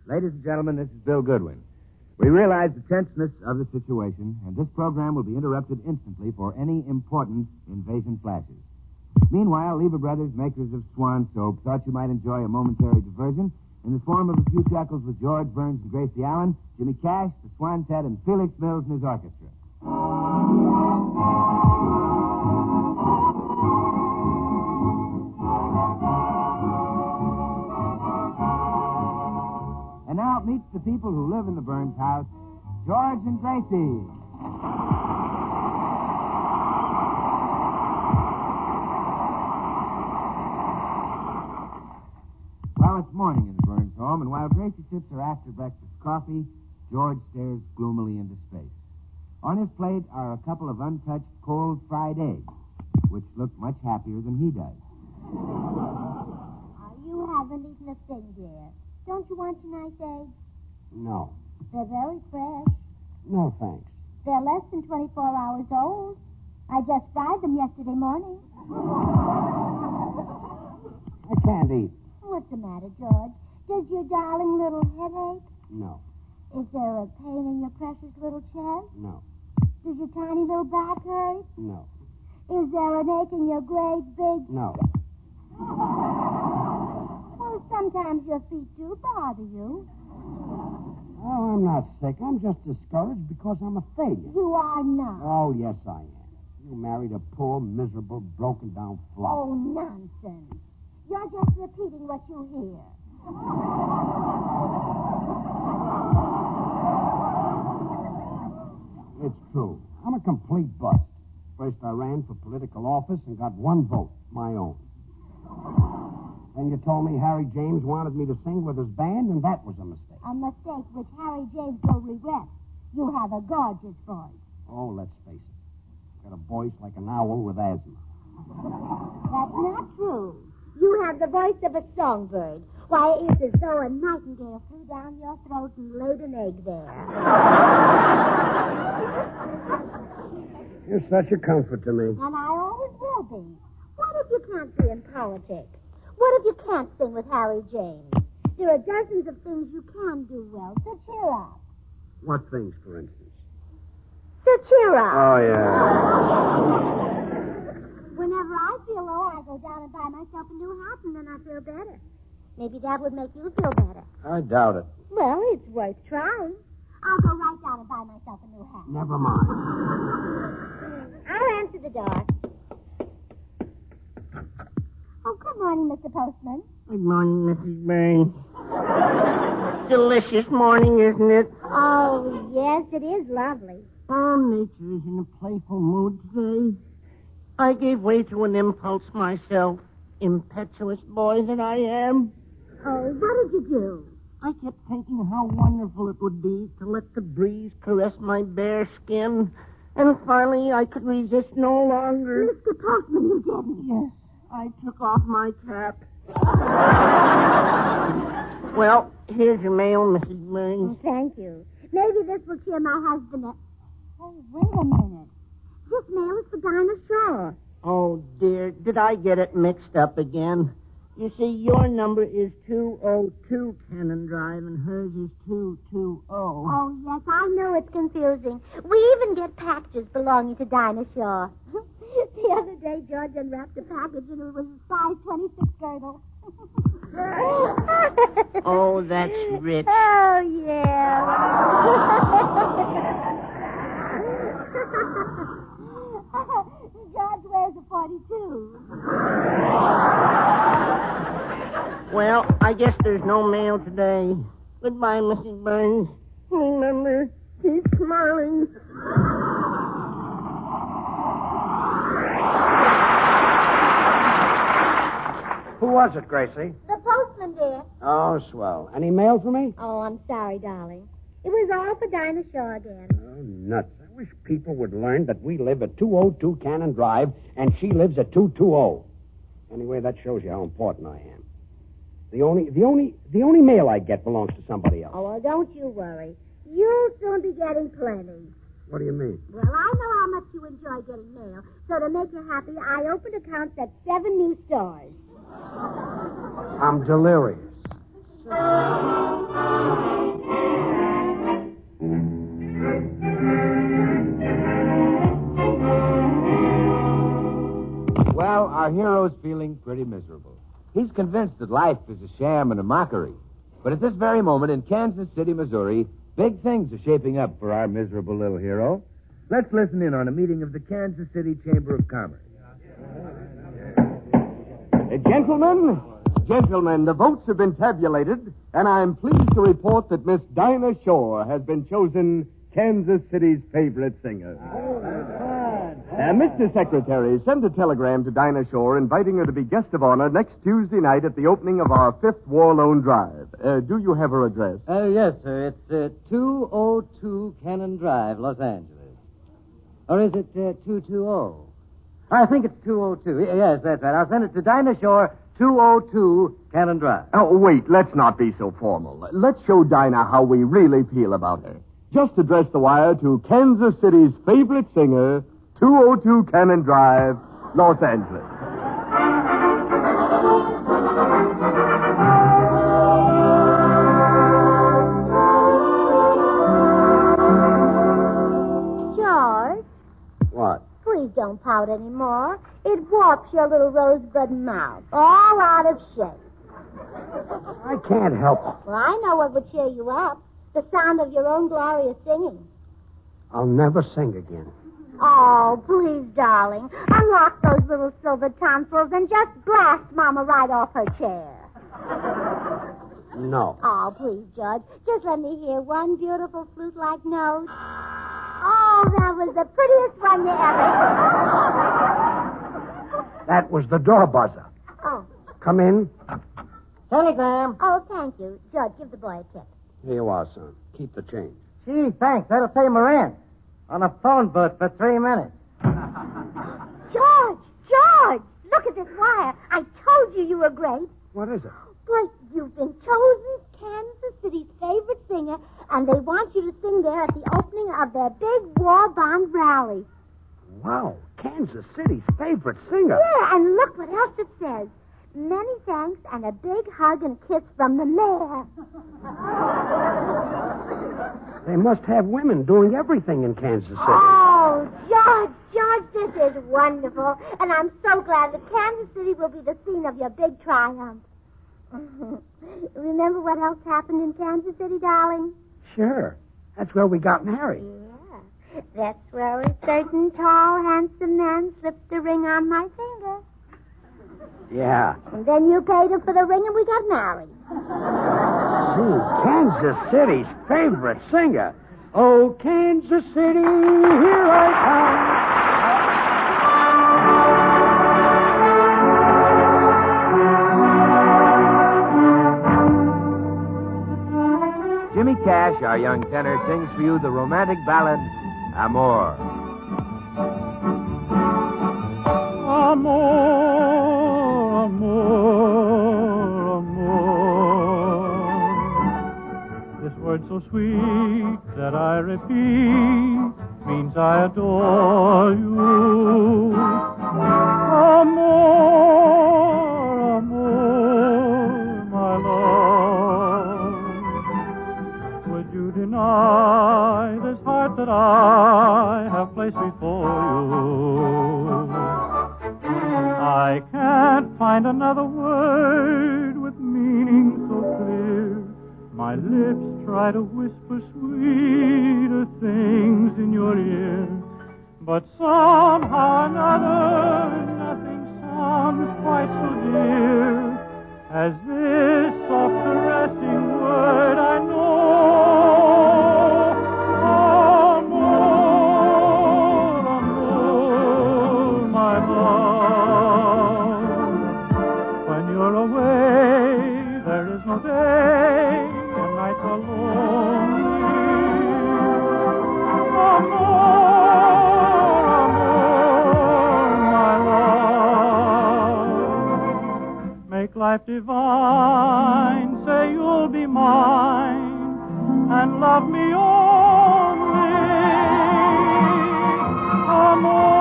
Ladies and gentlemen, this is Bill Goodwin. We realize the tenseness of the situation, and this program will be interrupted instantly for any important invasion flashes. Meanwhile, Lever Brothers, makers of Swan Soap, thought you might enjoy a momentary diversion in the form of a few chuckles with George Burns and Gracie Allen, Jimmy Cash, the Swantet, and Felix Mills and his orchestra. And now meet the people who live in the Burns house, George and Gracie. Well, it's morning in the Burns home, and while Gracie sips her after-breakfast coffee, George stares gloomily into space. On his plate are a couple of untouched cold fried eggs, which look much happier than he does. You haven't eaten a thing, dear. Don't you want your nice eggs? No. They're very fresh. No, thanks. They're less than 24 hours old. I just fried them yesterday morning. I can't eat. What's the matter, George? Does your darling little head ache? No. Is there a pain in your precious little chest? No. Does your tiny little back hurt? No. Is there an ache in your great big... No. Well, sometimes your feet do bother you. Oh, I'm not sick. I'm just discouraged because I'm a failure. You are not. Oh, yes, I am. You married a poor, miserable, broken-down flop. Oh, nonsense. You're just repeating what you hear. It's true. I'm a complete bust. First, I ran for political office and got one vote, my own. Then you told me Harry James wanted me to sing with his band, and that was a mistake. A mistake which Harry James will regret. You have a gorgeous voice. Oh, let's face it. Got a voice like an owl with asthma. That's not true. You have the voice of a songbird. Why, it's as though a nightingale flew down your throat and laid an egg there. You're such a comfort to me. And I always will be. What if you can't be in politics? What if you can't sing with Harry James? There are dozens of things you can do well, so cheer up. What things, for instance? So cheer up. Oh, yeah. Whenever I feel low, I go down and buy myself a new hat, and then I feel better. Maybe that would make you feel better. I doubt it. Well, it's worth trying. I'll go right down and buy myself a new hat. Never mind. I'll answer the door. Oh, good morning, Mr. Postman. Good morning, Mrs. Burns. Delicious morning, isn't it? Oh, yes, it is lovely. Oh, nature is in a playful mood today. I gave way to an impulse myself, impetuous boy that I am. Oh, what did you do? I kept thinking how wonderful it would be to let the breeze caress my bare skin, and finally I could resist no longer. Mr. Postman, you didn't. Yes, I took off my cap. Well, here's your mail, Mrs. Burns. Oh, thank you. Maybe this will cheer my husband up. Oh, wait a minute. This mail is for Dinah Shaw. Oh, dear, did I get it mixed up again? You see, your number is 202 Cannon Drive, and hers is 220. Oh, yes, I know it's confusing. We even get packages belonging to Dinah Shaw. The other day, George unwrapped a package, and it was a size 26 girdle. Oh, that's rich. Oh, yeah. George wears a 42. Well, I guess there's no mail today. Goodbye, Mrs. Burns. Remember, keep smiling. Who was it, Gracie? The postman, dear. Oh, swell. Any mail for me? Oh, I'm sorry, darling. It was all for Dinah Shaw again. Oh, nuts. I wish people would learn that we live at 202 Cannon Drive, and she lives at 220. Anyway, that shows you how important I am. The only mail I get belongs to somebody else. Oh, well, don't you worry. You'll soon be getting plenty. What do you mean? Well, I know how much you enjoy getting mail, so to make you happy, I opened accounts at 7 new stores. I'm delirious. our hero's feeling pretty miserable. He's convinced that life is a sham and a mockery. But at this very moment in Kansas City, Missouri, big things are shaping up for our miserable little hero. Let's listen in on a meeting of the Kansas City Chamber of Commerce. Gentlemen, the votes have been tabulated, and I'm pleased to report that Miss Dinah Shore has been chosen Kansas City's favorite singer. Mr. Secretary, send a telegram to Dinah Shore inviting her to be guest of honor next Tuesday night at the opening of our 5th War Loan Drive. Do you have her address? Yes, sir. It's 202 Cannon Drive, Los Angeles. Or is it 220? I think it's 202. Yes, that's right. I'll send it to Dinah Shore, 202 Cannon Drive. Oh, wait, let's not be so formal. Let's show Dinah how we really feel about her. Just address the wire to Kansas City's favorite singer, 202 Cannon Drive, Los Angeles. George, What? please don't pout anymore. It warps your little rosebud mouth, all out of shape. I can't help it. Well, I know what would cheer you up. The sound of your own glorious singing. I'll never sing again. Oh, please, darling. Unlock those little silver tonsils and just blast Mama right off her chair. No. Oh, please, Judge. Just let me hear one beautiful flute-like note. Oh, that was the prettiest one you ever heard. That was the door buzzer. Oh. Come in. Telegram. Oh, thank you. Judge, give the boy a tip. Here you are, son. Keep the change. Gee, thanks. That'll pay my rent. On a phone booth for 3 minutes. George, look at this wire. I told you were great. What is it? But you've been chosen Kansas City's favorite singer, and they want you to sing there at the opening of their big war bond rally. Wow, Kansas City's favorite singer. Yeah, and look what else it says. Many thanks and a big hug and kiss from the mayor. They must have women doing everything in Kansas City. Oh, George, this is wonderful. And I'm so glad that Kansas City will be the scene of your big triumph. Remember what else happened in Kansas City, darling? Sure. That's where we got married. Yeah. That's where a certain tall, handsome man slipped the ring on my finger. Yeah. And then you paid him for the ring and we got married. See, Kansas City's favorite singer. Oh, Kansas City, here I come. Jimmy Cash, our young tenor, sings for you the romantic ballad, Amor. Amor, amor, amor. This word so sweet that I repeat means I adore you. Amor, amor, my love. Would you deny this heart that I have placed before you? I can't find another word with meaning so clear. My lips try to whisper sweeter things in your ear. But somehow or another, nothing sounds quite so dear as this soft caressing word I know. Amor, amor, my love. When you're away, there is no day, and nights are lonely. Amor, amor, my love. Make life divine, say you'll be mine, and love me only. Amor.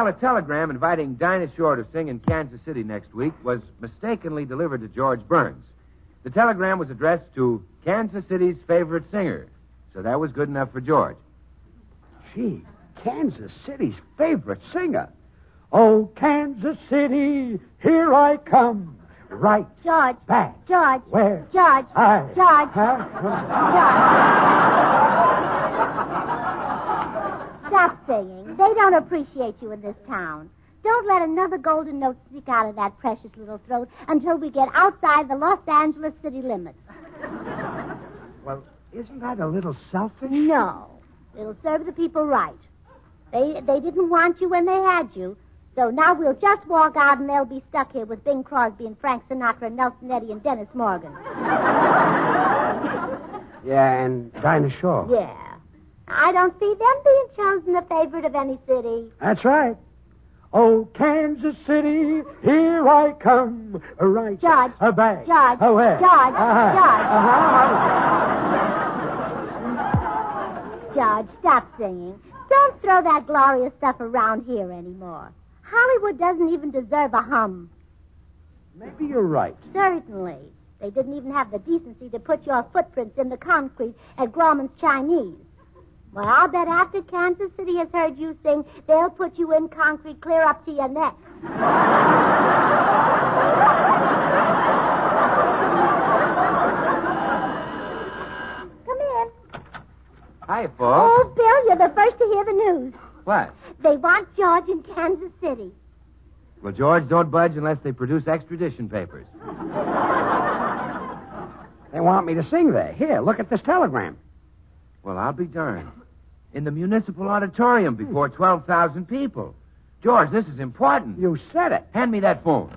Well, a telegram inviting Dinah Shore to sing in Kansas City next week was mistakenly delivered to George Burns. The telegram was addressed to Kansas City's favorite singer, so that was good enough for George. Gee, Kansas City's favorite singer. Oh, Kansas City, here I come. Right. George. Back. George. Where? George. I. George. Huh? George. Stop singing. They don't appreciate you in this town. Don't let another golden note stick out of that precious little throat until we get outside the Los Angeles city limits. Well, isn't that a little selfish? No. It'll serve the people right. They didn't want you when they had you. So now we'll just walk out and they'll be stuck here with Bing Crosby and Frank Sinatra and Nelson Eddy and Dennis Morgan. Yeah, and Dinah Shore. Yeah. I don't see them being chosen the favorite of any city. That's right. Oh, Kansas City, here I come. Right. George. Back. George. Where? George. George. George, stop singing. Don't throw that glorious stuff around here anymore. Hollywood doesn't even deserve a hum. Maybe you're right. Certainly. They didn't even have the decency to put your footprints in the concrete at Grauman's Chinese. Well, I'll bet after Kansas City has heard you sing, they'll put you in concrete clear up to your neck. Come in. Hi, folks. Oh, Bill, you're the first to hear the news. What? They want George in Kansas City. Well, George, don't budge unless they produce extradition papers. They want me to sing there. Here, look at this telegram. Well, I'll be darned. In the municipal auditorium before 12,000 people. George, this is important. You said it. Hand me that phone.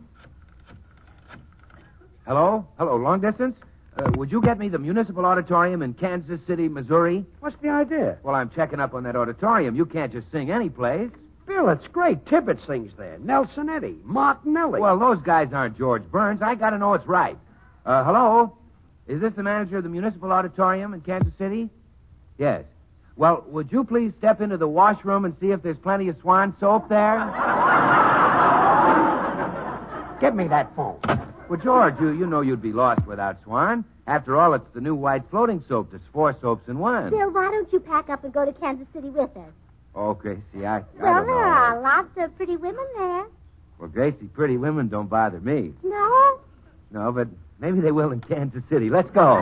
Hello? Hello, long distance? Would you get me the municipal auditorium in Kansas City, Missouri? What's the idea? Well, I'm checking up on that auditorium. You can't just sing any place. Bill, it's great. Tibbet sings there. Nelson Eddy. Martinelli. Well, those guys aren't George Burns. I got to know it's right. Hello? Is this the manager of the municipal auditorium in Kansas City? Yes. Well, would you please step into the washroom and see if there's plenty of Swan soap there? Give me that phone. Well, George, you know you'd be lost without Swan. After all, it's the new white floating soap. There's 4 soaps in one. Bill, why don't you pack up and go to Kansas City with us? Oh, Gracie, I Well, don't know. there are lots of pretty women there. Well, Gracie, pretty women don't bother me. No? No, but maybe they will in Kansas City. Let's go.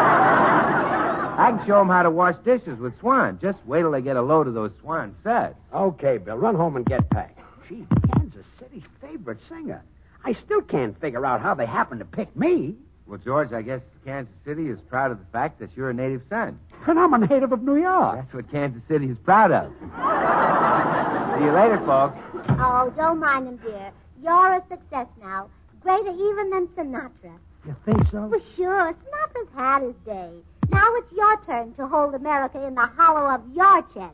I can show them how to wash dishes with Swan. Just wait till they get a load of those Swan suds. Okay, Bill, run home and get packed. Gee, Kansas City's favorite singer. I still can't figure out how they happen to pick me. Well, George, I guess Kansas City is proud of the fact that you're a native son. And I'm a native of New York. That's what Kansas City is proud of. See you later, folks. Oh, don't mind him, dear. You're a success now. Greater even than Sinatra. You think so? Well, sure. Sinatra's had his day. Now it's your turn to hold America in the hollow of your chest.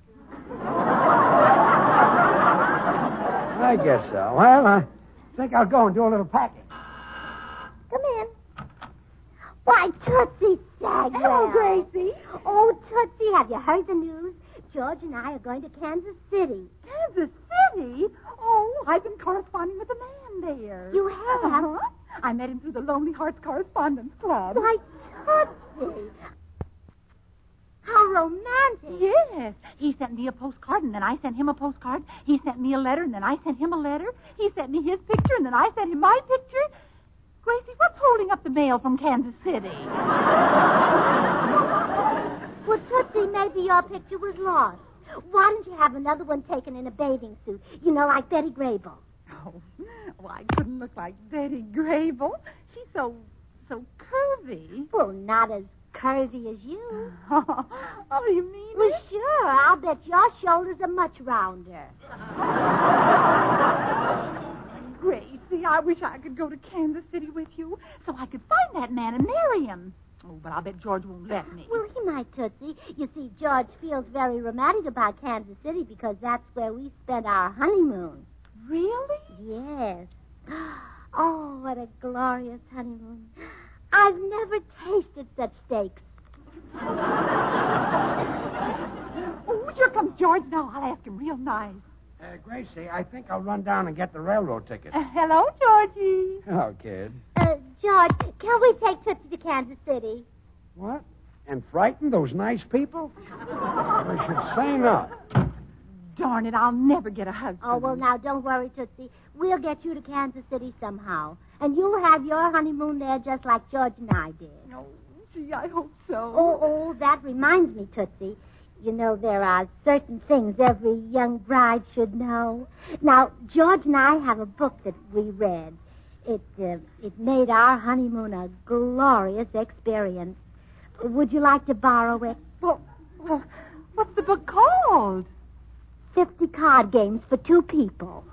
I guess so. Well, I think I'll go and do a little packing. Come in. Why, Tootsie Sagwell. Hello, Gracie. Oh, Tootsie, have you heard the news? George and I are going to Kansas City. Kansas City? Oh, I've been corresponding with a man there. You have? Uh-huh. I met him through the Lonely Hearts Correspondence Club. Why, Tootsie. How romantic. Yes. He sent me a postcard, and then I sent him a postcard. He sent me a letter, and then I sent him a letter. He sent me his picture, and then I sent him my picture. Gracie, what's holding up the mail from Kansas City? Well, Tootsie, maybe your picture was lost. Why don't you have another one taken in a bathing suit? You know, like Betty Grable. Oh, well, I couldn't look like Betty Grable. She's so curvy. Well, not as curvy as you. Oh, you mean Well, it? sure. I'll bet your shoulders are much rounder. Gracie, I wish I could go to Kansas City with you so I could find that man and marry him. Oh, but I'll bet George won't let me. Well, he might, Tootsie. You see, George feels very romantic about Kansas City because that's where we spent our honeymoon. Really? Yes. Oh, what a glorious honeymoon. I've never tasted such steaks. Oh, here comes George now. I'll ask him real nice. Gracie, I think I'll run down and get the railroad ticket. Hello, Georgie. Hello, kid. George, can we take Tootsie to Kansas City? What? And frighten those nice people? I should say not. Darn it, I'll never get a hug. Oh, well, now, don't worry, Tootsie. We'll get you to Kansas City somehow. And you'll have your honeymoon there just like George and I did. Oh, gee, I hope so. Oh, that reminds me, Tootsie. You know, there are certain things every young bride should know. Now, George and I have a book that we read. It made our honeymoon a glorious experience. Would you like to borrow it? Well, what's the book called? 50 Card Games for Two People.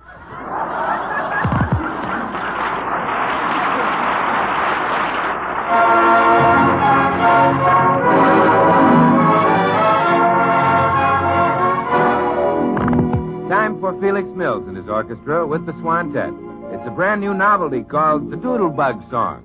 Time for Felix Mills and his orchestra with the Swantet. It's a brand new novelty called the Doodlebug Song.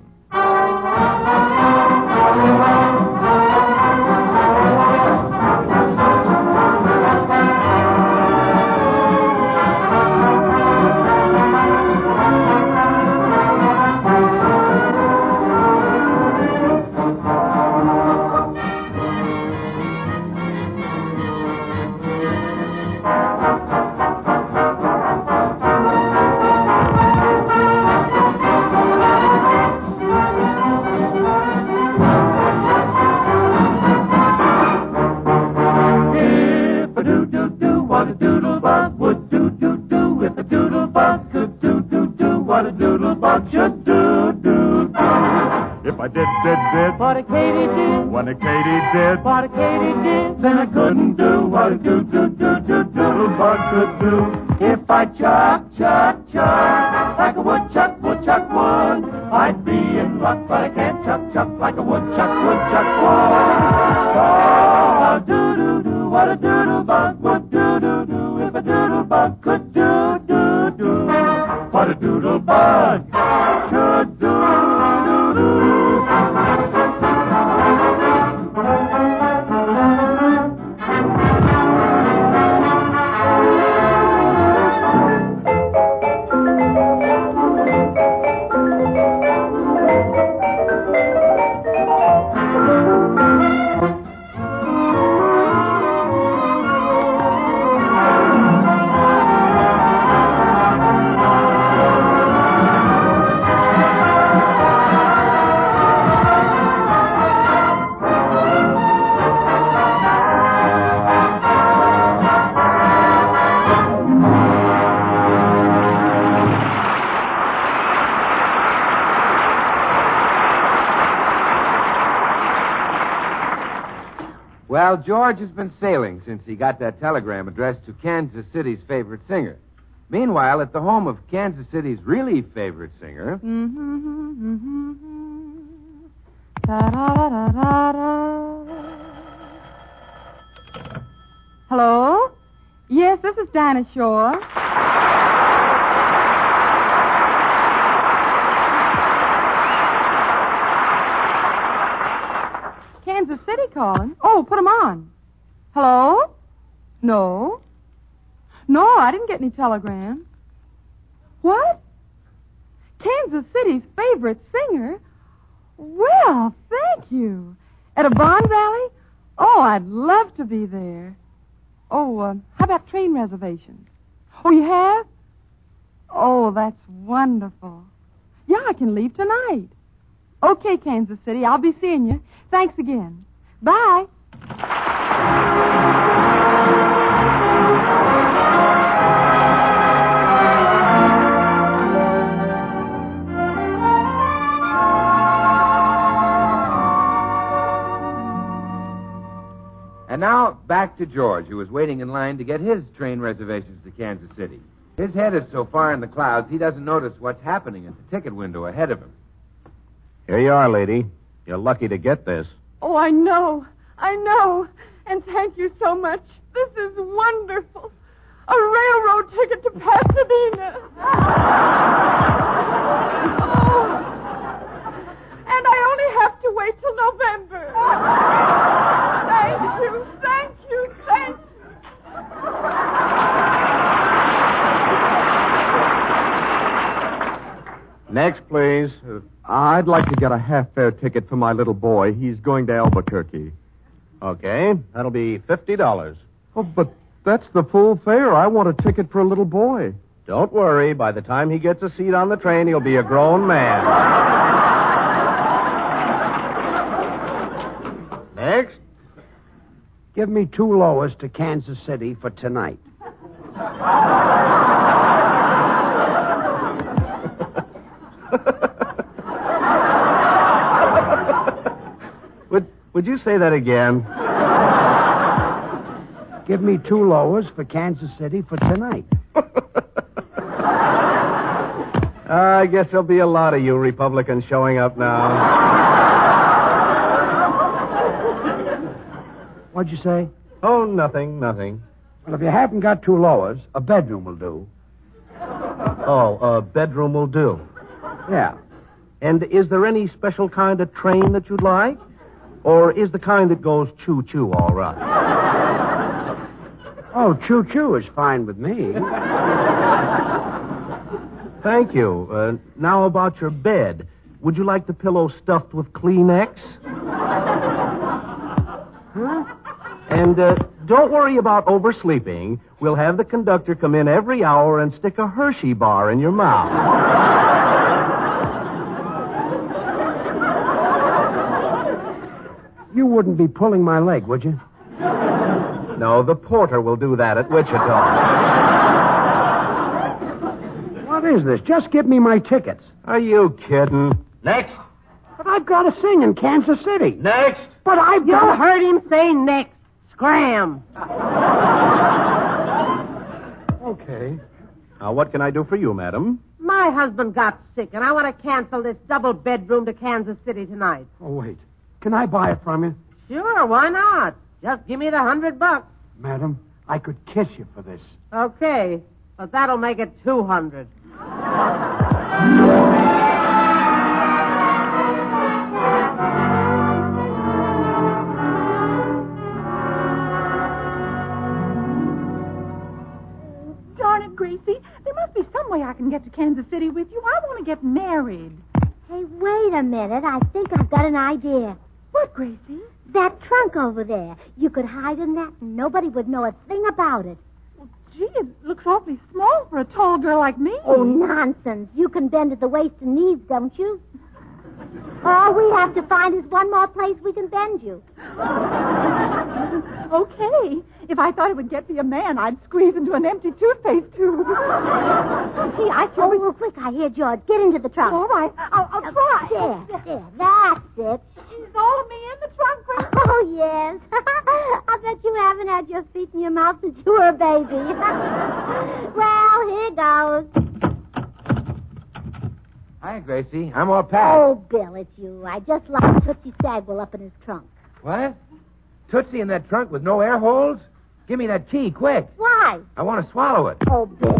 If I did what a Katy did, when a Katy did what a Katy did, then I couldn't do what a doodlebug could do. If I chuck like a woodchuck would, I'd be in luck, but I can't chuck like a woodchuck would. Oh, a do what a doodlebug would do if a doodlebug could do what a doodlebug should do. Well, George has been sailing since he got that telegram addressed to Kansas City's favorite singer. Meanwhile, at the home of Kansas City's really favorite singer... Hello? Yes, this is Dinah Shore. Kansas City calling? Oh, put 'em on. Hello? No, I didn't get any telegram. What? Kansas City's favorite singer? Well, thank you. At a Bond rally? Oh, I'd love to be there. Oh, how about train reservations? Oh, you have? Oh, that's wonderful. Yeah, I can leave tonight. Okay, Kansas City, I'll be seeing you. Thanks again. Bye. And now, back to George, who is waiting in line to get his train reservations to Kansas City. His head is so far in the clouds, he doesn't notice what's happening at the ticket window ahead of him. Here you are, lady. You're lucky to get this. Oh, I know. And thank you so much. This is wonderful. A railroad ticket to Pasadena. Oh. And I only have to wait till November. Thank you. I'd like to get a half-fare ticket for my little boy. He's going to Albuquerque. Okay, that'll be $50. Oh, but that's the full fare. I want a ticket for a little boy. Don't worry. By the time he gets a seat on the train, he'll be a grown man. Next. Give me 2 lowers to Kansas City for tonight. Would you say that again? Give me 2 lowers for Kansas City for tonight. I guess there'll be a lot of you Republicans showing up now. What'd you say? Oh, nothing. Well, if you haven't got 2 lowers, a bedroom will do. Oh, a bedroom will do. Yeah. And is there any special kind of train that you'd like? Or is the kind that goes choo-choo all right? Oh, choo-choo is fine with me. Thank you. Now about your bed. Would you like the pillow stuffed with Kleenex? Huh? And don't worry about oversleeping. We'll have the conductor come in every hour and stick a Hershey bar in your mouth. You wouldn't be pulling my leg, would you? No, the porter will do that at Wichita. What is this? Just give me my tickets. Are you kidding? Next. But I've got to sing in Kansas City. Next. But I've You got... heard him say next. Scram. Okay. Now, what can I do for you, madam? My husband got sick, and I want to cancel this double bedroom to Kansas City tonight. Oh, wait. Can I buy it from you? Sure, why not? Just give me the $100. Madam, I could kiss you for this. Okay, but that'll make it 200. Darn it, Gracie. There must be some way I can get to Kansas City with you. I want to get married. Hey, wait a minute. I think I've got an idea. What, Gracie? That trunk over there. You could hide in that and nobody would know a thing about it. Well, gee, it looks awfully small for a tall girl like me. Oh, nonsense. You can bend at the waist and knees, don't you? All we have to find is one more place we can bend you. Okay. If I thought it would get me a man, I'd squeeze into an empty toothpaste tube. Gee, I sure... Oh, quick, I hear George. Get into the trunk. All right. I'll try. There. That's it. Is all of me in the trunk, Gracie? Oh, yes. I bet you haven't had your feet in your mouth since you were a baby. Well, here goes. Hi, Gracie. I'm all packed. Oh, Bill, it's you. I just locked Tootsie Sagwell up in his trunk. What? Tootsie in that trunk with no air holes? Give me that key, quick. Why? I want to swallow it. Oh, Bill.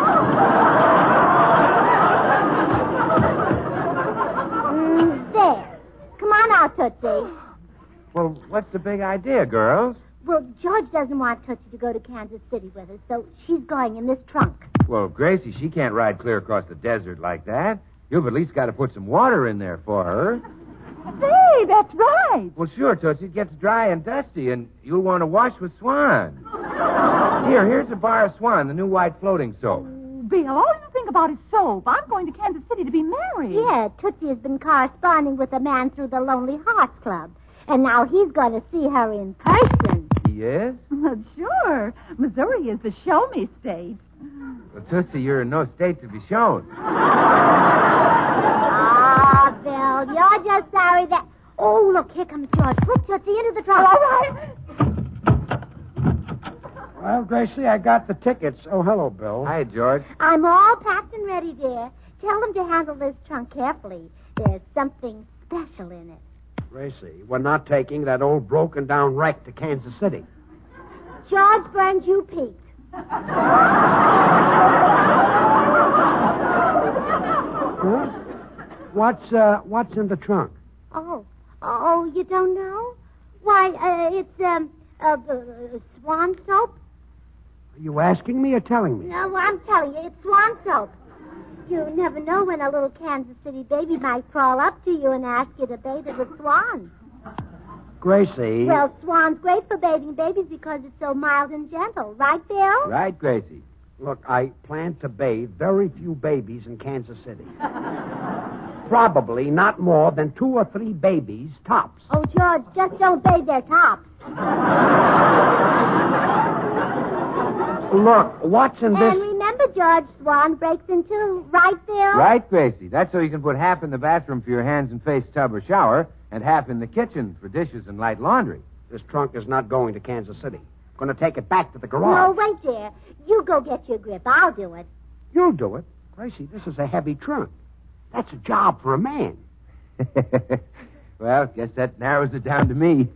There. Come on out, Tootsie. Well, what's the big idea, girls? Well, George doesn't want Tootsie to go to Kansas City with us, so she's going in this trunk. Well, Gracie, she can't ride clear across the desert like that. You've at least got to put some water in there for her. Say, that's right. Well, sure, Tootsie. It gets dry and dusty, and you'll want to wash with Swan. Here's a bar of Swan, the new white floating soap. Bill, all you think about is soap. I'm going to Kansas City to be married. Yeah, Tootsie has been corresponding with a man through the Lonely Hearts Club, and now he's going to see her in person. Yes? Well, sure. Missouri is the show-me state. Well, Tootsie, you're in no state to be shown. Ah, Bill, you're just sorry that... Oh, look, here comes George. Put Tootsie into the trunk. All right. Well, Gracie, I got the tickets. Oh, hello, Bill. Hi, George. I'm all packed and ready, dear. Tell them to handle this trunk carefully. There's something special in it. Gracie, we're not taking that old broken-down wreck to Kansas City. George Burns, you peaked. Huh? What's in the trunk? Oh, you don't know? Why, it's, Swan soap? Are you asking me or telling me? No, I'm telling you, it's Swan soap. You never know when a little Kansas City baby might crawl up to you and ask you to bathe it with swans. Gracie. Well, swan's great for bathing babies because it's so mild and gentle. Right, Bill? Right, Gracie. Look, I plan to bathe very few babies in Kansas City. Probably not more than 2 or 3 babies, tops. Oh, George, just don't bathe their tops. Look, what's in this? And remember, George, swan breaks in two. Right, Bill? Right, Gracie. That's so you can put half in the bathroom for your hands and face tub or shower, and half in the kitchen for dishes and light laundry. This trunk is not going to Kansas City. I'm going to take it back to the garage. No, wait there. You go get your grip. I'll do it. You'll do it. Gracie, this is a heavy trunk. That's a job for a man. Well, guess that narrows it down to me.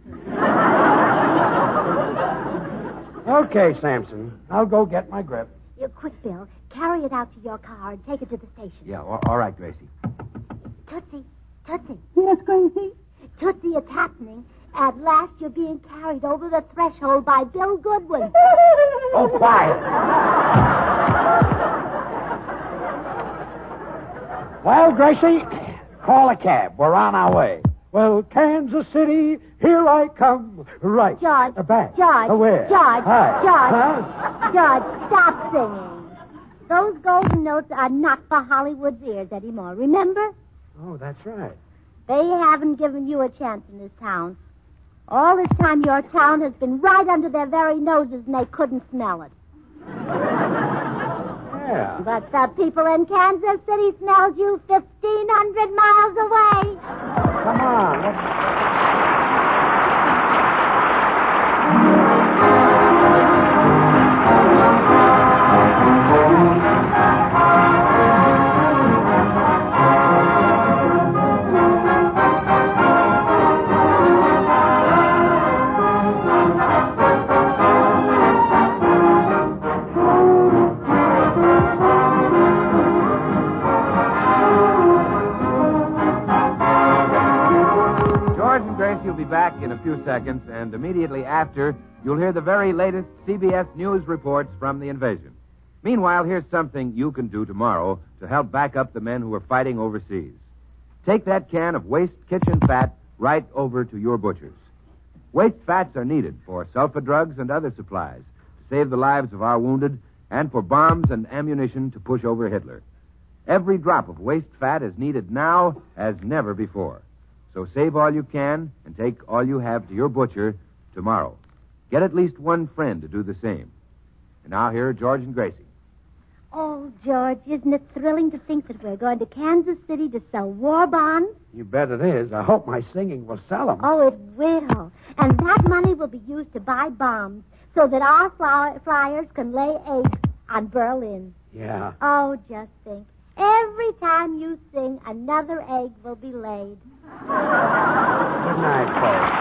Okay, Samson. I'll go get my grip. You quick, Bill. Carry it out to your car and take it to the station. Yeah, all right, Gracie. Tootsie. Tootsie. Yes, Gracie? Tootsie, it's happening. At last, you're being carried over the threshold by Bill Goodwin. Oh, quiet. Well, Gracie, call a cab. We're on our way. Well, Kansas City, here I come. Right. George. Back. George. Where? George. Hi. George. Huh? George, stop singing. Those golden notes are not for Hollywood's ears anymore. Remember? Oh, that's right. They haven't given you a chance in this town. All this time, your town has been right under their very noses, and they couldn't smell it. Yeah. But the people in Kansas City smells you 1,500 miles away. Come on. You'll be back in a few seconds, and immediately after, you'll hear the very latest CBS News reports from the invasion. Meanwhile, here's something you can do tomorrow to help back up the men who are fighting overseas. Take that can of waste kitchen fat right over to your butcher's. Waste fats are needed for sulfa drugs and other supplies to save the lives of our wounded and for bombs and ammunition to push over Hitler. Every drop of waste fat is needed now as never before. So save all you can and take all you have to your butcher tomorrow. Get at least one friend to do the same. And now here are George and Gracie. Oh, George, isn't it thrilling to think that we're going to Kansas City to sell war bonds? You bet it is. I hope my singing will sell them. Oh, it will. And that money will be used to buy bombs so that our flyers can lay eggs on Berlin. Yeah. Oh, just think. Every time you sing, another egg will be laid. Good night, folks.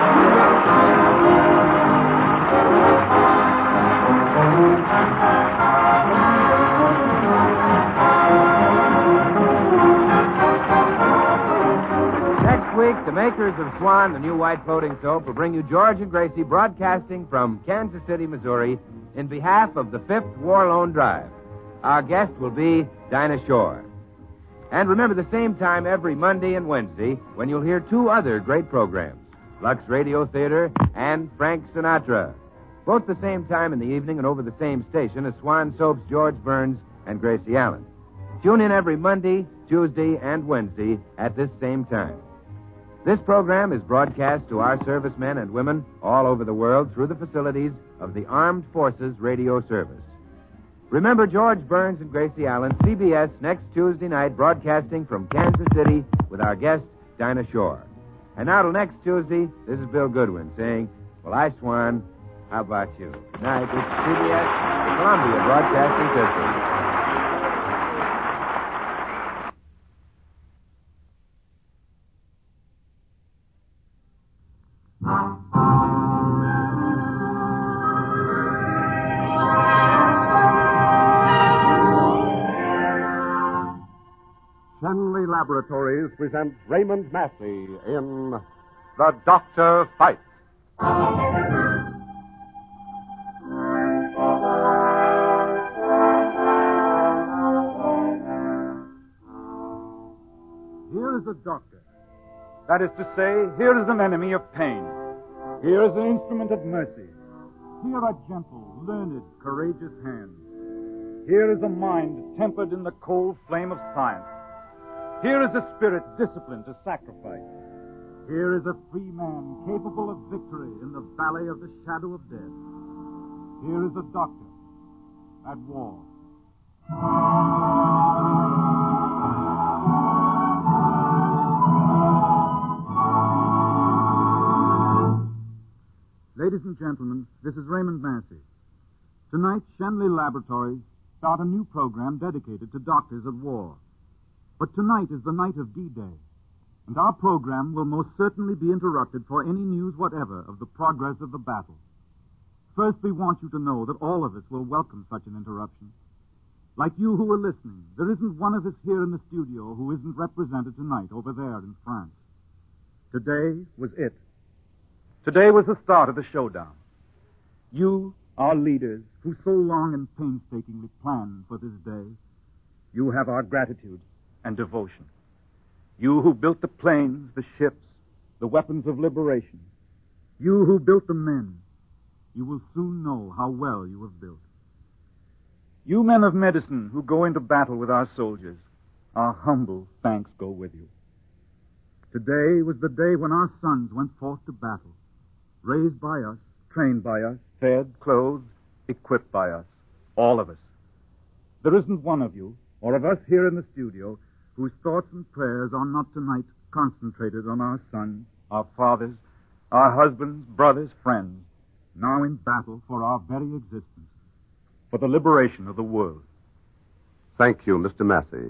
Next week, the makers of Swan, the new white floating soap, will bring you George and Gracie broadcasting from Kansas City, Missouri, in behalf of the 5th War Loan Drive. Our guest will be Dinah Shore. And remember the same time every Monday and Wednesday when you'll hear 2 other great programs, Lux Radio Theater and Frank Sinatra. Both the same time in the evening and over the same station as Swan Soap's George Burns and Gracie Allen. Tune in every Monday, Tuesday, and Wednesday at this same time. This program is broadcast to our servicemen and women all over the world through the facilities of the Armed Forces Radio Service. Remember George Burns and Gracie Allen, CBS, next Tuesday night, broadcasting from Kansas City with our guest, Dinah Shore. And now till next Tuesday, this is Bill Goodwin saying, well, I Swan, how about you? Good night. This is CBS, the Columbia Broadcasting System. Shanley Laboratories presents Raymond Massey in The Doctor Fights. doctor. That is to say, here is an enemy of pain. Here is an instrument of mercy. Here are gentle, learned, courageous hands. Here is a mind tempered in the cold flame of science. Here is a spirit disciplined to sacrifice. Here is a free man capable of victory in the valley of the shadow of death. Here is a doctor at war. Ladies and gentlemen, this is Raymond Massey. Tonight, Shenley Laboratories start a new program dedicated to doctors at war. But tonight is the night of D-Day, and our program will most certainly be interrupted for any news whatever of the progress of the battle. First, we want you to know that all of us will welcome such an interruption. Like you who are listening, there isn't one of us here in the studio who isn't represented tonight over there in France. Today was it. Today was the start of the showdown. You, our leaders, who so long and painstakingly planned for this day, you have our gratitude and devotion. You who built the planes, the ships, the weapons of liberation. You who built the men, you will soon know how well you have built. You men of medicine who go into battle with our soldiers, our humble thanks go with you. Today was the day when our sons went forth to battle, raised by us, trained by us, fed, clothed, equipped by us, all of us. There isn't one of you, or of us here in the studio, whose thoughts and prayers are not tonight concentrated on our sons, our fathers, our husbands, brothers, friends, now in battle for our very existence, for the liberation of the world. Thank you, Mr. Massey.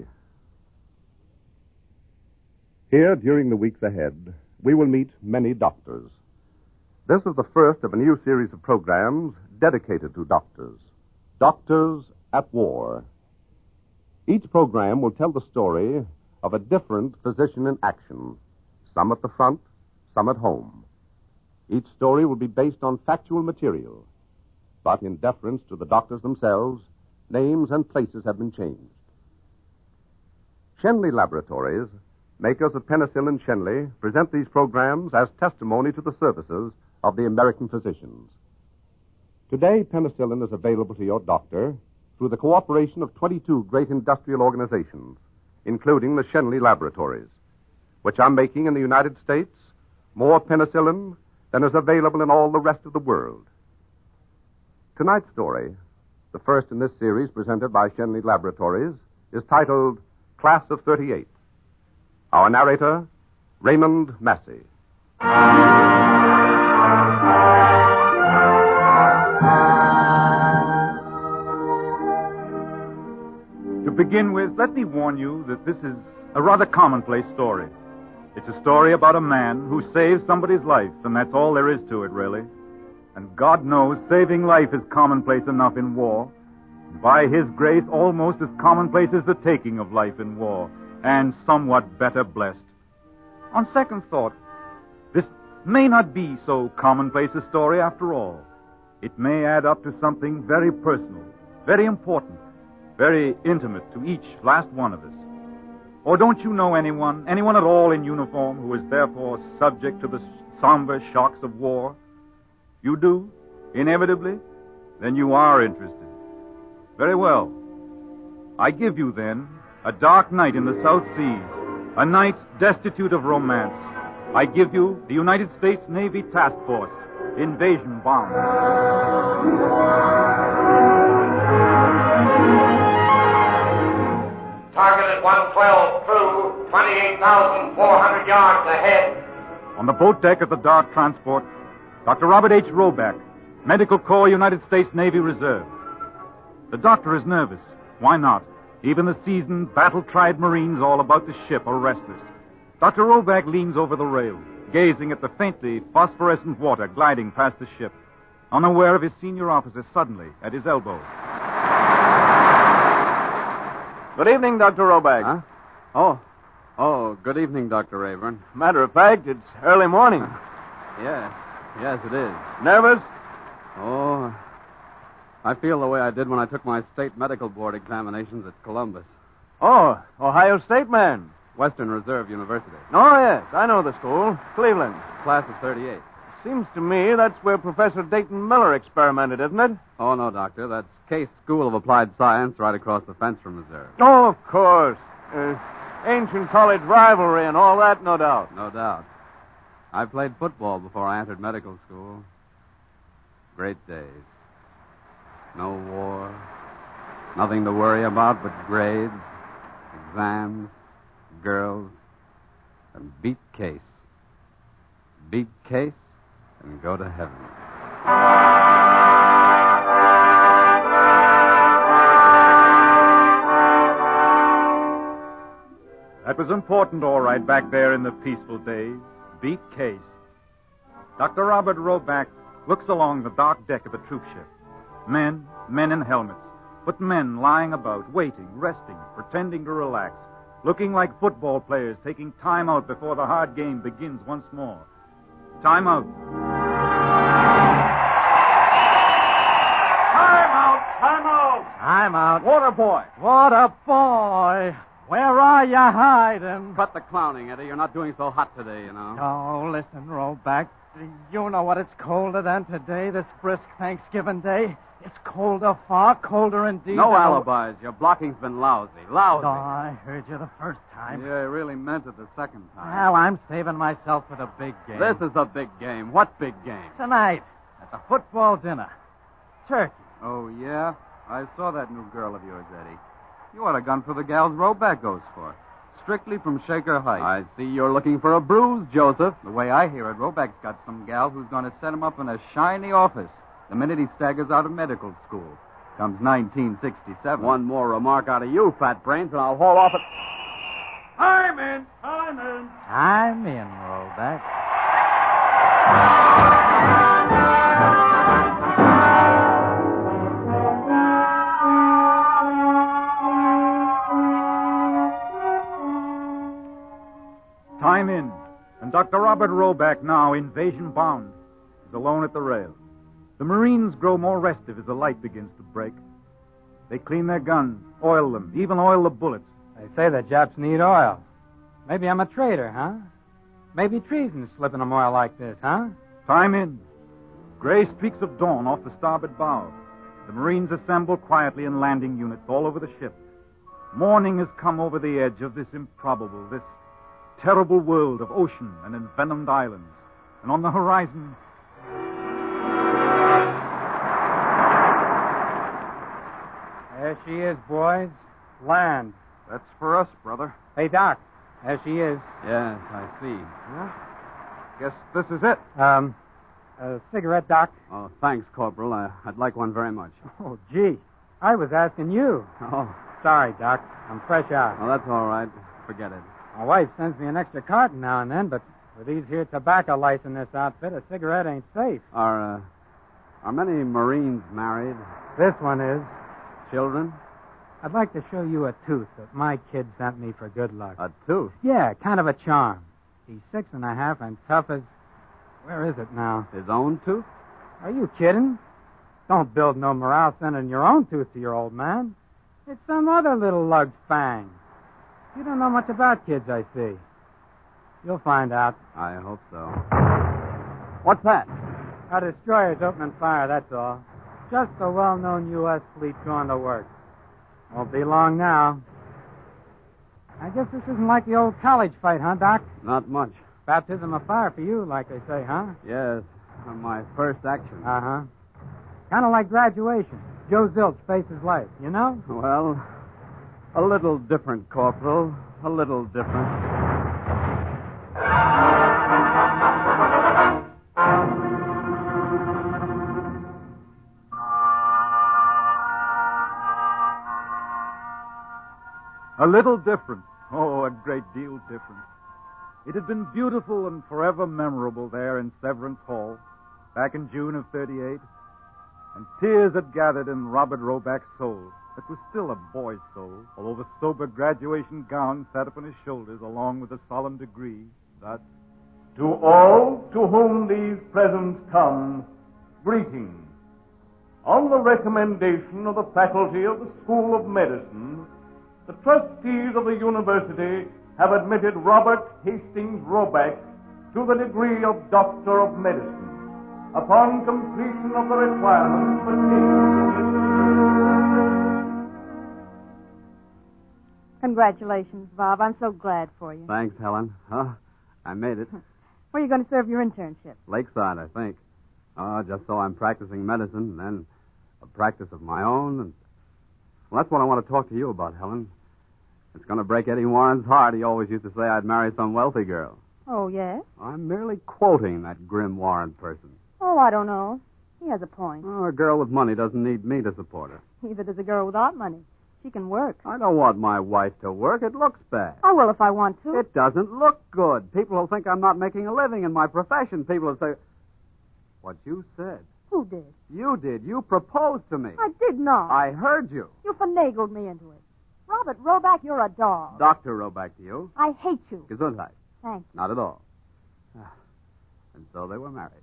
Here, during the weeks ahead, we will meet many doctors. This is the first of a new series of programs dedicated to doctors. Doctors at War. Each program will tell the story of a different physician in action, some at the front, some at home. Each story will be based on factual material, but in deference to the doctors themselves, names and places have been changed. Shenley Laboratories, makers of penicillin Shenley, present these programs as testimony to the services of the American physicians. Today, penicillin is available to your doctor through the cooperation of 22 great industrial organizations, including the Shenley Laboratories, which are making in the United States more penicillin than is available in all the rest of the world. Tonight's story, the first in this series presented by Shenley Laboratories, is titled Class of 38. Our narrator, Raymond Massey. To begin with, let me warn you that this is a rather commonplace story. It's a story about a man who saves somebody's life, and that's all there is to it, really. And God knows saving life is commonplace enough in war. By His grace, almost as commonplace as the taking of life in war, and somewhat better blessed. On second thought, this may not be so commonplace a story after all. It may add up to something very personal, very important, very intimate to each last one of us. Or don't you know anyone at all in uniform who is therefore subject to the somber shocks of war? You do? Inevitably? Then you are interested. Very well. I give you, then, a dark night in the South Seas, a night destitute of romance. I give you the United States Navy Task Force, Invasion Bombs. Target at 112, through 28,400 yards ahead. On the boat deck of the Dark Transport, Dr. Robert H. Roback, Medical Corps, United States Navy Reserve. The doctor is nervous. Why not? Even the seasoned, battle-tried Marines all about the ship are restless. Dr. Roback leans over the rail, gazing at the faintly phosphorescent water gliding past the ship, unaware of his senior officer suddenly at his elbow. Good evening, Dr. Roback. Huh? Oh, good evening, Dr. Rayburn. Matter of fact, it's early morning. Yes, it is. Nervous? Oh, I feel the way I did when I took my state medical board examinations at Columbus. Oh, Ohio State man. Western Reserve University. Oh, yes, I know the school. Cleveland. Class of 38. Seems to me that's where Professor Dayton Miller experimented, isn't it? Oh, no, Doctor. That's Case School of Applied Science right across the fence from Reserve. Oh, of course. Ancient college rivalry and all that, no doubt. No doubt. I played football before I entered medical school. Great days. No war. Nothing to worry about but grades, exams, girls, and beat Case. Beat Case and go to heaven. That was important, all right, back there in the peaceful days. Beat Case. Dr. Robert Roback looks along the dark deck of the troop ship. Men in helmets, but men lying about, waiting, resting, pretending to relax, looking like football players taking time out before the hard game begins once more. Time out. Time out! Time out! I'm out. Water boy. What a boy! Where are you hiding? Cut the clowning, Eddie. You're not doing so hot today, you know. Oh, listen, Roback. Do you know what it's colder than today, this brisk Thanksgiving Day? It's colder, far colder indeed. No alibis. Your blocking's been lousy. Lousy. Oh, I heard you the first time. Yeah, you really meant it the second time. Well, I'm saving myself for the big game. This is a big game. What big game? Tonight, at the football dinner. Turkey. Oh, yeah? I saw that new girl of yours, Eddie. You ought to gone for the gals Roback goes for. Strictly from Shaker Heights. I see you're looking for a bruise, Joseph. The way I hear it, Roback's got some gal who's going to set him up in a shiny office the minute he staggers out of medical school. Comes 1967. One more remark out of you, fat brains, and I'll haul off it. I'm in! I'm in! I'm in, Roback. Time in, and Dr. Robert Roback, now invasion bound, is alone at the rail. The Marines grow more restive as the light begins to break. They clean their guns, oil them, even oil the bullets. They say the Japs need oil. Maybe I'm a traitor, huh? Maybe treason's slipping them oil like this, huh? Time in. Gray streaks of dawn off the starboard bow. The Marines assemble quietly in landing units all over the ship. Morning has come over the edge of this improbable, this terrible world of ocean and envenomed islands. And on the horizon... There she is, boys. Land. That's for us, brother. Hey, Doc. There she is. Yes, I see. Yeah? Guess this is it. A cigarette, Doc. Oh, thanks, Corporal. I'd like one very much. Oh, gee. I was asking you. Oh. Sorry, Doc. I'm fresh out. Oh, that's all right. Forget it. My wife sends me an extra carton now and then, but with these here tobacco lights in this outfit, a cigarette ain't safe. Are many Marines married? This one is. Children? I'd like to show you a tooth that my kid sent me for good luck. A tooth? Yeah, kind of a charm. He's 6.5 and tough as... Where is it now? His own tooth? Are you kidding? Don't build no morale sending your own tooth to your old man. It's some other little lug's fang. You don't know much about kids, I see. You'll find out. I hope so. What's that? A destroyer's opening fire, that's all. Just a well-known U.S. fleet going to work. Won't be long now. I guess this isn't like the old college fight, huh, Doc? Not much. Baptism of fire for you, like they say, huh? Yes, my first action. Uh-huh. Kind of like graduation. Joe Zilch faces life, you know? Well, a little different, Corporal. A little different. A little different. Oh, a great deal different. It had been beautiful and forever memorable there in Severance Hall, back in June of 38. And tears had gathered in Robert Roback's soul. That was still a boy's soul, although the sober graduation gown sat upon his shoulders along with a solemn degree that... To all to whom these presents come, greetings. On the recommendation of the faculty of the School of Medicine, the trustees of the university have admitted Robert Hastings Roback to the degree of Doctor of Medicine upon completion of the requirements pertaining to Congratulations, Bob. I'm so glad for you. Thanks, Helen. Huh? I made it. Where are you going to serve your internship? Lakeside, I think. Just so I'm practicing medicine, and then a practice of my own. And well, that's what I want to talk to you about, Helen. It's going to break Eddie Warren's heart. He always used to say I'd marry some wealthy girl. Oh, yes? I'm merely quoting that grim Warren person. Oh, I don't know. He has a point. Oh, a girl with money doesn't need me to support her. Neither does a girl without money. She can work. I don't want my wife to work. It looks bad. I will if I want to. It doesn't look good. People will think I'm not making a living in my profession. People will say... What you said. Who did? You did. You proposed to me. I did not. I heard you. You finagled me into it. Robert Roback, you're a dog. Dr. Roback to you. I hate you. Gesundheit. Thanks. Not at all. And so they were married.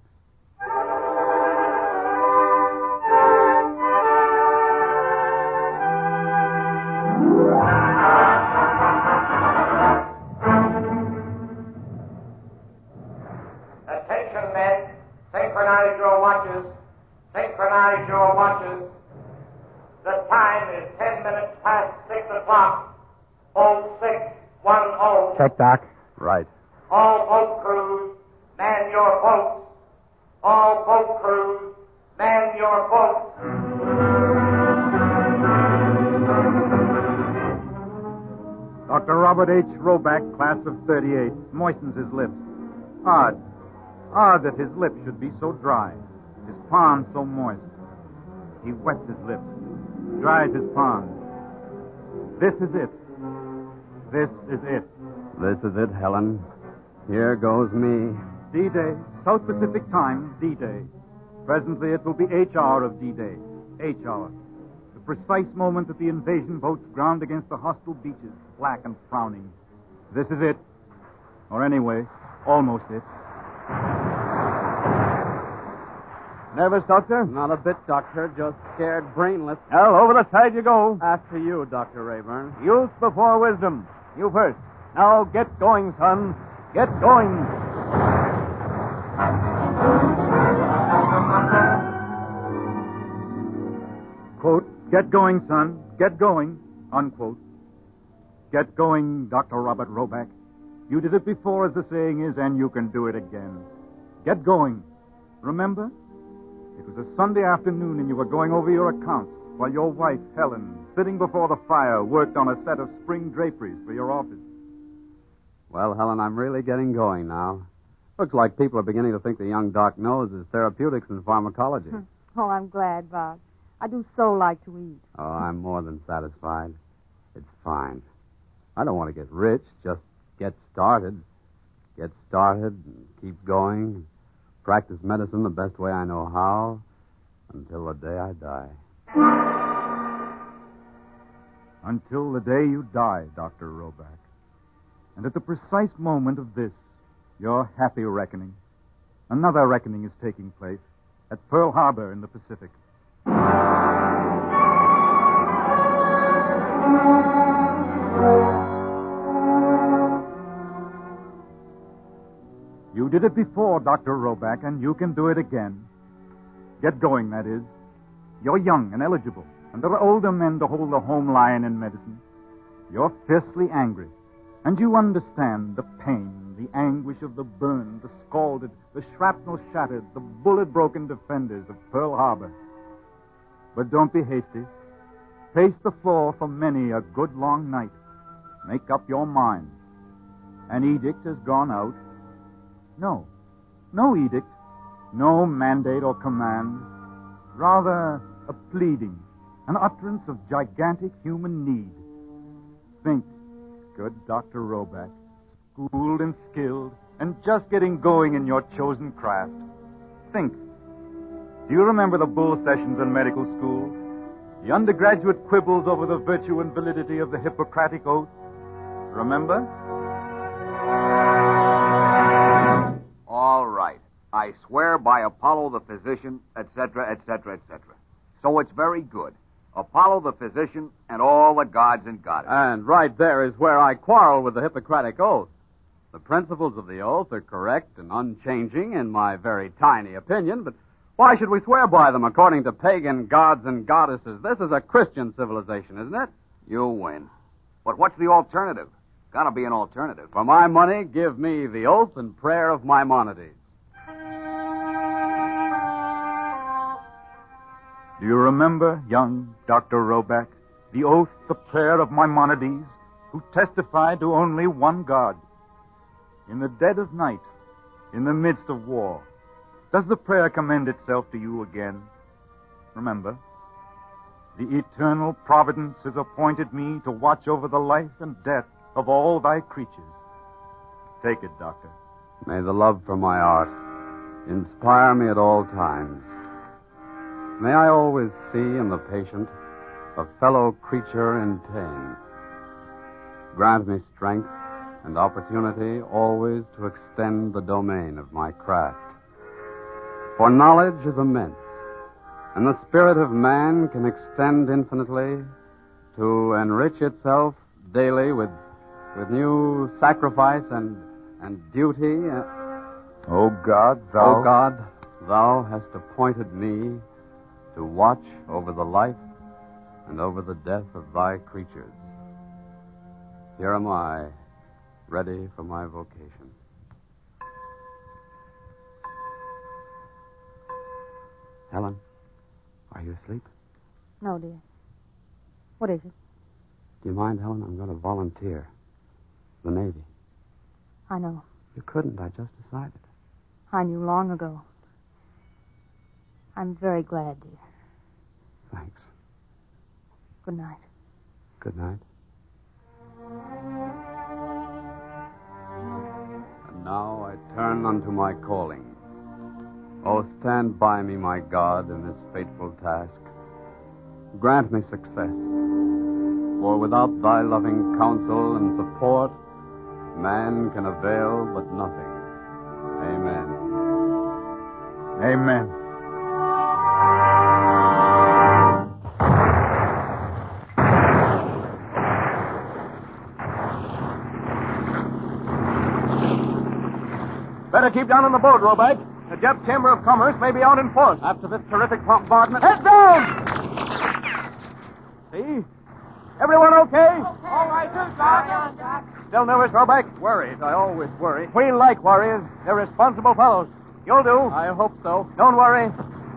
Attention, men. Synchronize your watches. Synchronize your watches. The time is 10 minutes past 6 o'clock. 0610. Check, Doc. Right. All boat crews, man your boats. All boat crews, man your boats. Dr. Robert H. Roback, class of 38, moistens his lips. Odd that his lips should be so dry, his palms so moist. He wets his lips, dries his palms. This is it. This is it. This is it, Helen. Here goes me. D-Day, South Pacific Time, D-Day. Presently it will be H hour of D-Day. H hour. The precise moment that the invasion boats ground against the hostile beaches, black and frowning. This is it. Or anyway, almost it. Nervous, Doctor? Not a bit, Doctor. Just scared brainless. Well, over the side you go. After you, Dr. Rayburn. Youth before wisdom. You first. Now get going, son. Get going. Quote, get going, son. Get going. Unquote. Get going, Dr. Robert Roback. You did it before, as the saying is, and you can do it again. Get going. Remember? It was a Sunday afternoon, and you were going over your accounts while your wife, Helen, sitting before the fire, worked on a set of spring draperies for your office. Well, Helen, I'm really getting going now. Looks like people are beginning to think the young doc knows his therapeutics and pharmacology. Oh, I'm glad, Bob. I do so like to eat. Oh, I'm more than satisfied. It's fine. I don't want to get rich, just get started. Get started and keep going. Practice medicine the best way I know how until the day I die. Until the day you die, Dr. Roback. And at the precise moment of this, your happy reckoning, another reckoning is taking place at Pearl Harbor in the Pacific. You did it before, Dr. Roback, and you can do it again. Get going, that is. You're young and eligible, and there are older men to hold the home line in medicine. You're fiercely angry, and you understand the pain, the anguish of the burned, the scalded, the shrapnel-shattered, the bullet-broken defenders of Pearl Harbor. But don't be hasty. Pace the floor for many a good long night. Make up your mind. An edict has gone out. No edict, no mandate or command. Rather, a pleading, an utterance of gigantic human need. Think, good Dr. Roback, schooled and skilled, and just getting going in your chosen craft. Think. Do you remember the bull sessions in medical school? The undergraduate quibbles over the virtue and validity of the Hippocratic Oath? Remember? All right. I swear by Apollo the physician, etc., etc., etc. So it's very good. Apollo the physician, and all the gods and goddesses. And right there is where I quarrel with the Hippocratic Oath. The principles of the oath are correct and unchanging in my very tiny opinion, but why should we swear by them according to pagan gods and goddesses? This is a Christian civilization, isn't it? You win. But what's the alternative? Gotta be an alternative. For my money, give me the oath and prayer of Maimonides. Do you remember, young Dr. Roback, the oath, the prayer of Maimonides, who testified to only one God? In the dead of night, in the midst of war, does the prayer commend itself to you again? Remember, the eternal providence has appointed me to watch over the life and death of all thy creatures. Take it, Doctor. May the love for my art inspire me at all times. May I always see in the patient a fellow creature in pain. Grant me strength and opportunity always to extend the domain of my craft. For knowledge is immense, and the spirit of man can extend infinitely to enrich itself daily with new sacrifice and duty. O God, O God, thou hast appointed me to watch over the life and over the death of thy creatures. Here am I, ready for my vocation. Helen, are you asleep? No, dear. What is it? Do you mind, Helen? I'm going to volunteer. The Navy. I know. You couldn't. I just decided. I knew long ago. I'm very glad, dear. Thanks. Good night. Good night. And now I turn unto my calling. Oh, stand by me, my God, in this fateful task. Grant me success. For without thy loving counsel and support, man can avail but nothing. Amen. Amen. Better keep down on the boat, Roback. The Jap Chamber of Commerce may be out in force. After this terrific bombardment. Head down! See? Everyone okay? All right, Doc. Still nervous, Roback? Worried. I always worry. We like warriors. They're responsible fellows. You'll do. I hope so. Don't worry.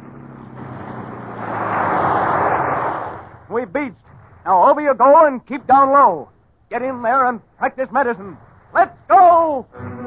We beached. Now over you go and keep down low. Get in there and practice medicine. Let's go!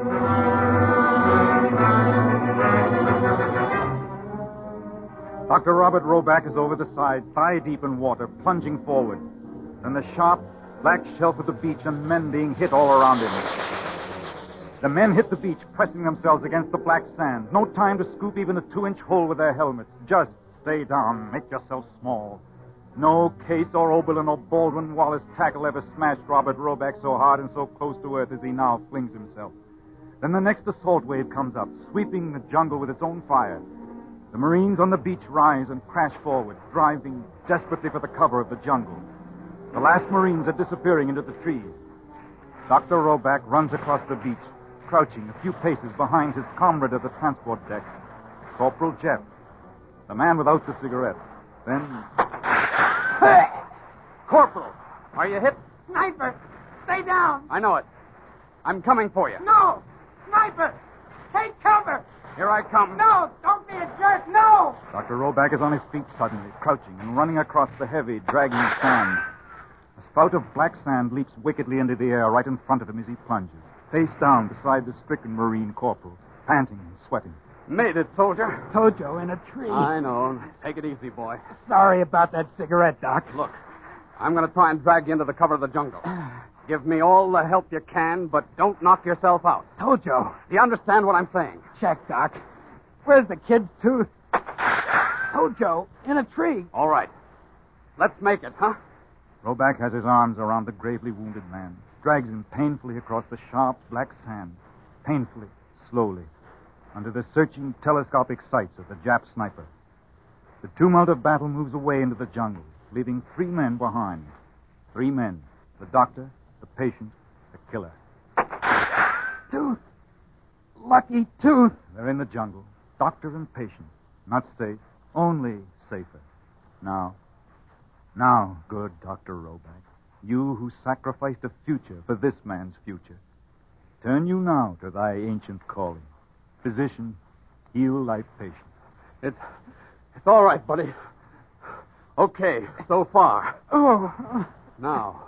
Dr. Robert Roback is over the side, thigh deep in water, plunging forward. Then the sharp, black shelf of the beach and men being hit all around him. The men hit the beach, pressing themselves against the black sand. No time to scoop even a 2-inch hole with their helmets. Just stay down, make yourself small. No Case or Oberlin or Baldwin Wallace tackle ever smashed Robert Roback so hard and so close to earth as he now flings himself. Then the next assault wave comes up, sweeping the jungle with its own fire. The Marines on the beach rise and crash forward, driving desperately for the cover of the jungle. The last Marines are disappearing into the trees. Dr. Roback runs across the beach, crouching a few paces behind his comrade at the transport deck, Corporal Jeff, the man without the cigarette. Then... Hey! Corporal, are you hit? Sniper, stay down. I know it. I'm coming for you. No, sniper, take cover. Here I come. No, don't be a jerk, no. Dr. Roback is on his feet suddenly, crouching and running across the heavy, dragging sand. A spout of black sand leaps wickedly into the air right in front of him as he plunges, face down beside the stricken Marine corporal, panting and sweating. Made it, soldier. Tojo in a tree. I know. Take it easy, boy. Sorry about that cigarette, Doc. Look, I'm going to try and drag you into the cover of the jungle. Give me all the help you can, but don't knock yourself out. Tojo. Do you understand what I'm saying? Check, Doc. Where's the kid's tooth? Tojo, in a tree. All right. Let's make it, huh? Roback has his arms around the gravely wounded man, drags him painfully across the sharp black sand, painfully, slowly, under the searching telescopic sights of the Jap sniper. The tumult of battle moves away into the jungle. leaving 3 men behind. 3 men. The doctor, the patient, the killer. Tooth. Lucky Tooth. They're in the jungle. Doctor and patient. Not safe. Only safer. Now, good Dr. Roback. You who sacrificed a future for this man's future. Turn you now to thy ancient calling. Physician, heal thy patient. It's all right, buddy. Okay, so far. Oh. Now.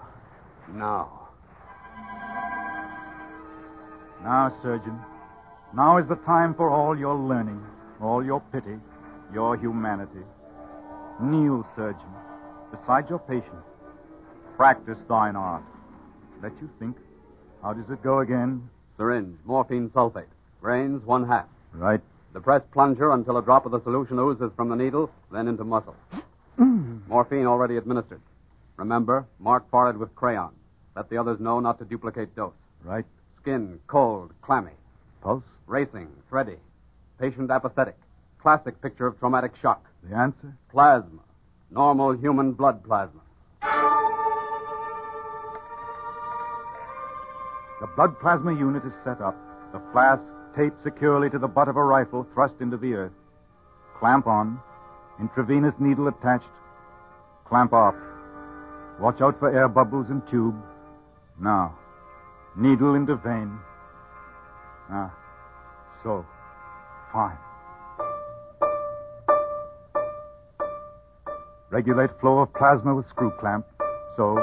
Now, surgeon. Now is the time for all your learning, all your pity, your humanity. Kneel, surgeon, beside your patient. Practice thine art. Let you think. How does it go again? Syringe, morphine sulfate. Grains, 1/2. Right. Depress plunger until a drop of the solution oozes from the needle, then into muscle. Morphine already administered. Remember, mark forehead with crayon. Let the others know not to duplicate dose. Right. Skin, cold, clammy. Pulse? Racing, thready. Patient apathetic. Classic picture of traumatic shock. The answer? Plasma. Normal human blood plasma. The blood plasma unit is set up. The flask taped securely to the butt of a rifle thrust into the earth. Clamp on. Intravenous needle attached. Clamp off. Watch out for air bubbles in tube. Now. Needle into vein. So. Fine. Regulate flow of plasma with screw clamp. So.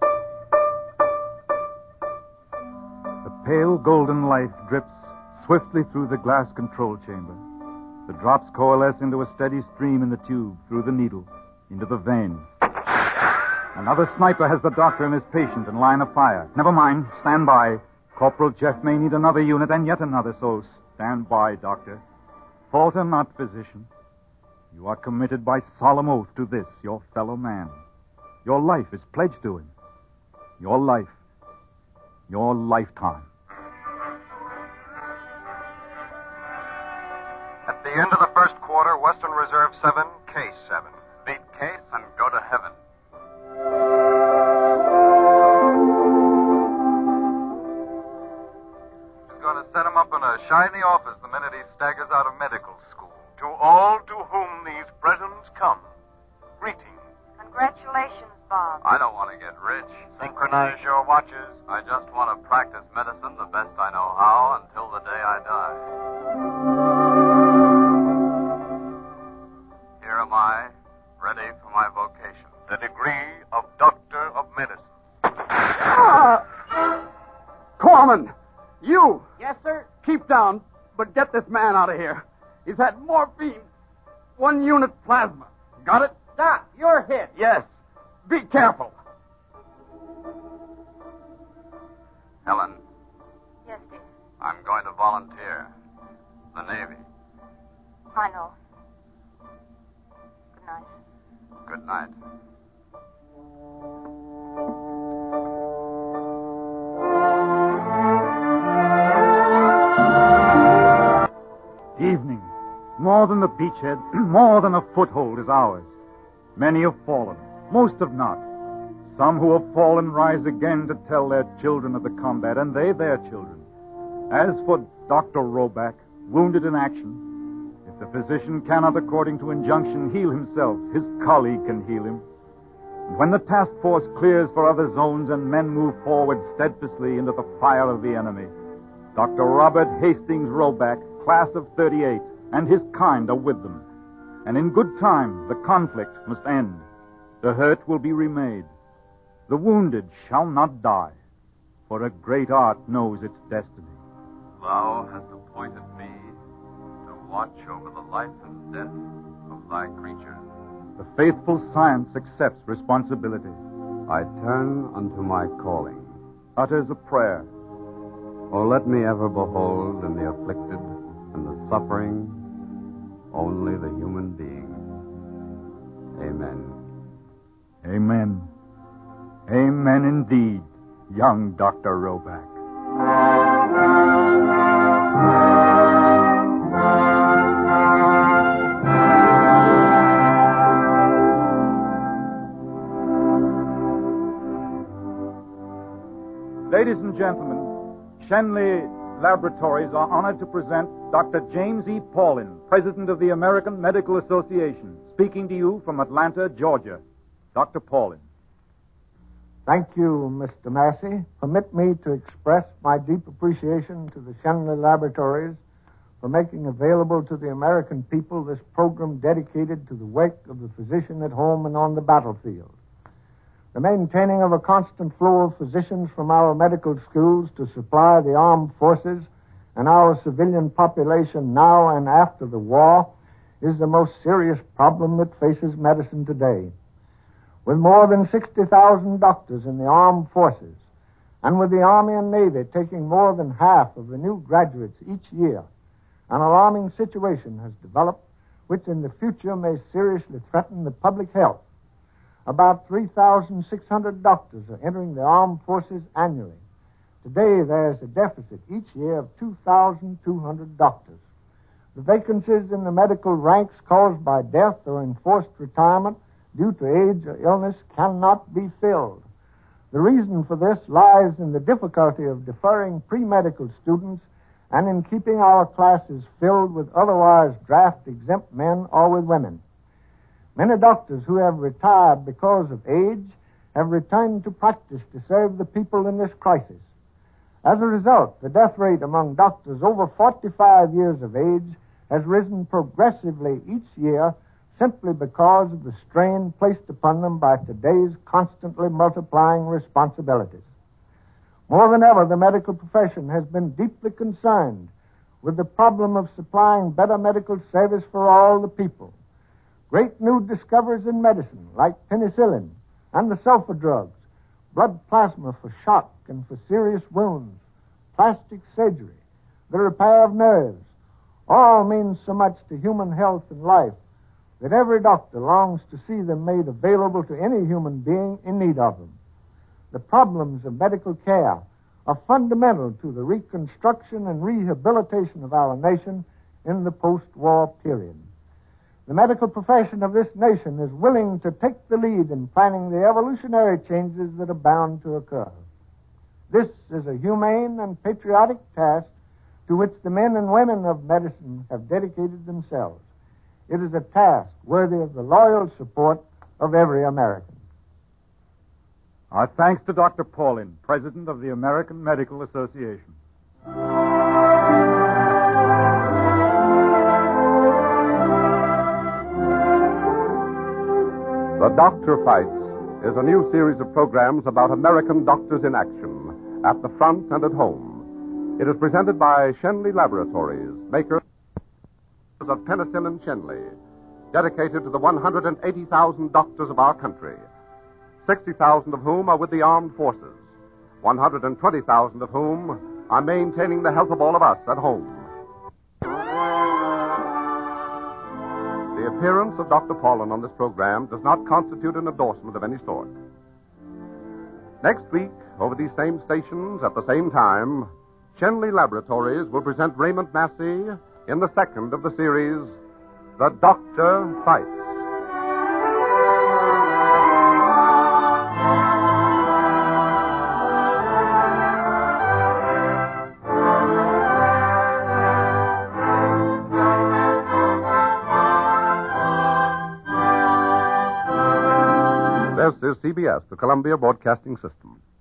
The pale golden light drips swiftly through the glass control chamber. The drops coalesce into a steady stream in the tube, through the needle, into the vein. Another sniper has the doctor and his patient in line of fire. Never mind. Stand by. Corporal Jeff may need another unit and yet another, so stand by, doctor. Falter not, physician. You are committed by solemn oath to this, your fellow man. Your life is pledged to him. Your life. Your lifetime. At the end of the first quarter, Western Reserve 7, Case 7. Beat Case and go to heaven. He's going to set him up in a shiny office the minute he staggers out of medical school. To all to whom these presents come, greetings. Congratulations, Bob. I don't want to get rich. Synchronize your watches. I just want to practice medicine the best I know how until the day I die. Here am I, ready for my vocation. The degree of Doctor of Medicine. Corman! You! Yes, sir? Keep down, but get this man out of here. He's had morphine. 1 unit plasma. Got it? Doc, you're hit. Yes. Be careful. Helen, Yes, dear. I'm going to volunteer. The Navy. I know. Good night. Good night. Evening. More than the beachhead, more than a foothold is ours. Many have fallen. Most have not. Some who have fallen rise again to tell their children of the combat, and they their children. As for Dr. Roback, wounded in action, if the physician cannot, according to injunction, heal himself, his colleague can heal him. And when the task force clears for other zones and men move forward steadfastly into the fire of the enemy, Dr. Robert Hastings Roback, class of 38, and his kind are with them. And in good time, the conflict must end. The hurt will be remade. The wounded shall not die, for a great art knows its destiny. Thou hast appointed me to watch over the life and death of thy creatures. The faithful science accepts responsibility. I turn unto my calling. Utters a prayer. Oh, let me ever behold in the afflicted and the suffering only the human being. Amen. Amen. Amen indeed, young Dr. Roback. and gentlemen, Shenley Laboratories are honored to present Dr. James E. Paulin, President of the American Medical Association, speaking to you from Atlanta, Georgia. Dr. Paulin. Thank you, Mr. Massey. Permit me to express my deep appreciation to the Shenley Laboratories for making available to the American people this program dedicated to the work of the physician at home and on the battlefield. The maintaining of a constant flow of physicians from our medical schools to supply the armed forces and our civilian population now and after the war is the most serious problem that faces medicine today. With more than 60,000 doctors in the armed forces, and with the Army and Navy taking more than half of the new graduates each year, an alarming situation has developed which in the future may seriously threaten the public health. About 3,600 doctors are entering the armed forces annually. Today, there's a deficit each year of 2,200 doctors. The vacancies in the medical ranks caused by death or enforced retirement due to age or illness cannot be filled. The reason for this lies in the difficulty of deferring pre-medical students and in keeping our classes filled with otherwise draft-exempt men or with women. Many doctors who have retired because of age have returned to practice to serve the people in this crisis. As a result, the death rate among doctors over 45 years of age has risen progressively each year simply because of the strain placed upon them by today's constantly multiplying responsibilities. More than ever, the medical profession has been deeply concerned with the problem of supplying better medical service for all the people. Great new discoveries in medicine, like penicillin and the sulfa drugs, blood plasma for shock and for serious wounds, plastic surgery, the repair of nerves, all mean so much to human health and life that every doctor longs to see them made available to any human being in need of them. The problems of medical care are fundamental to the reconstruction and rehabilitation of our nation in the post-war period. The medical profession of this nation is willing to take the lead in planning the evolutionary changes that are bound to occur. This is a humane and patriotic task to which the men and women of medicine have dedicated themselves. It is a task worthy of the loyal support of every American. Our thanks to Dr. Paulin, President of the American Medical Association. The Doctor Fights is a new series of programs about American doctors in action, at the front and at home. It is presented by Shenley Laboratories, makers of penicillin Shenley, dedicated to the 180,000 doctors of our country, 60,000 of whom are with the armed forces, 120,000 of whom are maintaining the health of all of us at home. The appearance of Dr. Paulin on this program does not constitute an endorsement of any sort. Next week, over these same stations at the same time, Shenley Laboratories will present Raymond Massey in the second of the series, The Doctor Fights. This is CBS, the Columbia Broadcasting System.